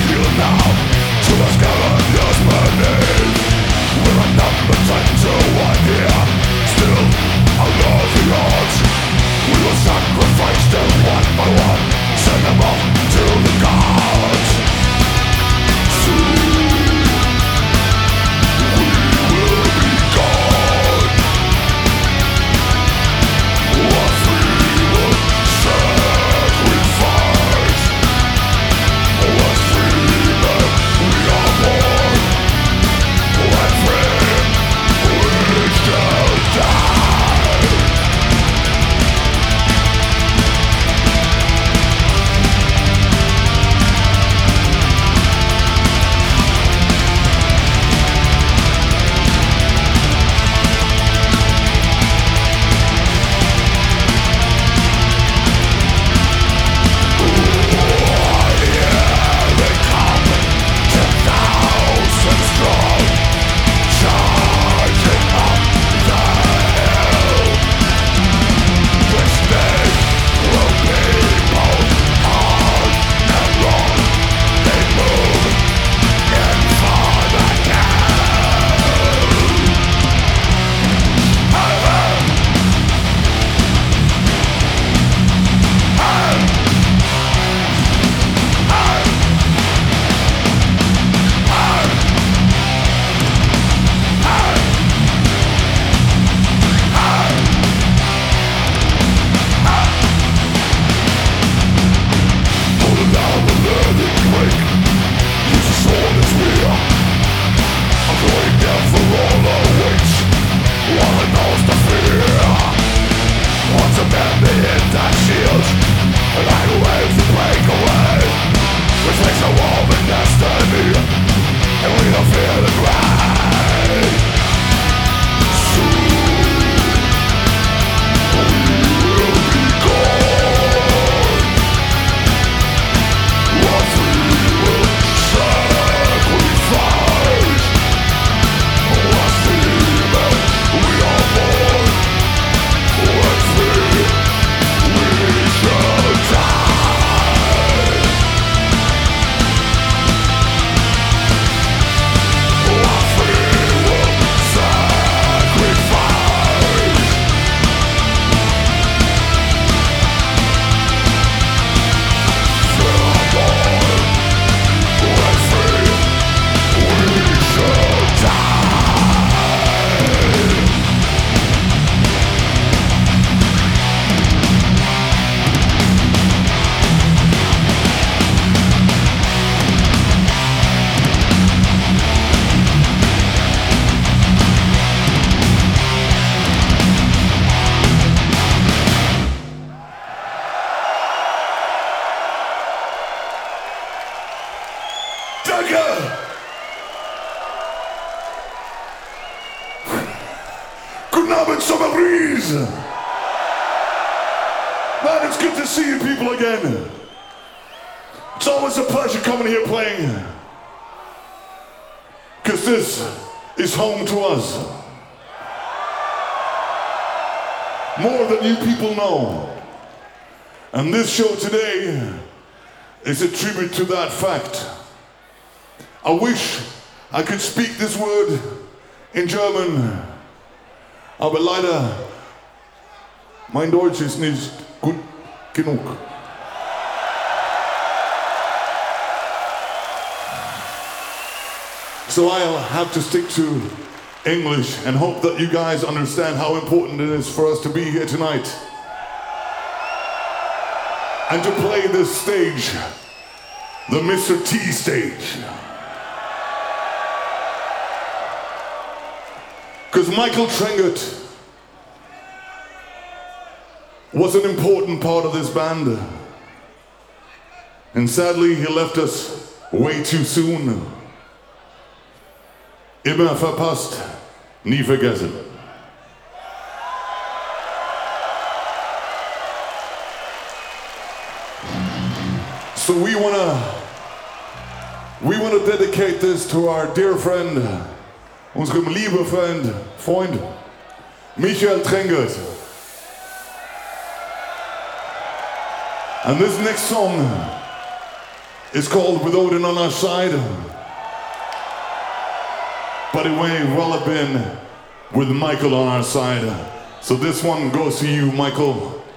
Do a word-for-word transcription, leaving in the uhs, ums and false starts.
Man, it's good to see you people again. It's always a pleasure coming here playing. Because this is home to us. More than you people know. And this show today is a tribute to that fact. I wish I could speak this word in German, aber leider mein Deutsch ist nicht gut genug. So I'll have to stick to English and hope that you guys understand how important it is for us to be here tonight and to play this stage, the Mister T stage. Because Michael Trengert was an important part of this band. And sadly, he left us way too soon. Immer verpasst, nie vergessen. So we wanna, we wanna dedicate this to our dear friend, unserem lieben Freund, Freund, Michael Trengert. And this next song It's called Without It on Our Side. But it may well have been with Michael on our side. So this one goes to you, Michael.